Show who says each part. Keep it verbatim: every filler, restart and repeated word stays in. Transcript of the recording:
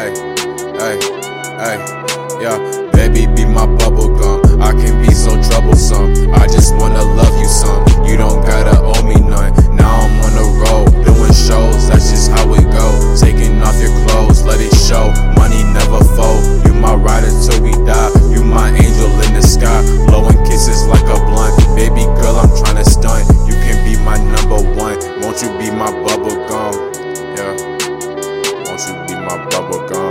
Speaker 1: Ay, ay, ay, yeah. Baby, be my bubble gum. I can be so troublesome. I just wanna love you some. You don't gotta owe me none. Now I'm on the road, doing shows. That's just how it go. Taking off your clothes, let it show. Money never fold. You my rider till we die. You my angel in the sky, blowing kisses like a blunt. Baby girl, I'm tryna stunt. You can be my number one. Won't you be my bubble gum? Yeah. Won't you be my bubble gum?